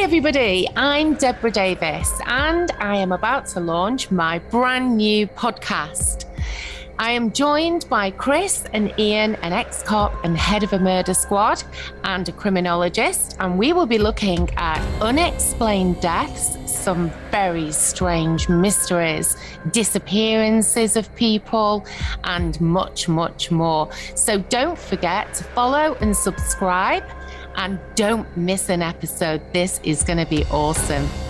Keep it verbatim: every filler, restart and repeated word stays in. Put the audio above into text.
everybody, I'm Deborah Davis and I am about to launch my brand new podcast. I am joined by Chris and Ian, an ex-cop and head of a murder squad and a criminologist, and we will be looking at unexplained deaths, some very strange mysteries, disappearances of people, and much, much more. So don't forget to follow and subscribe, and don't miss an episode. This is going to be awesome.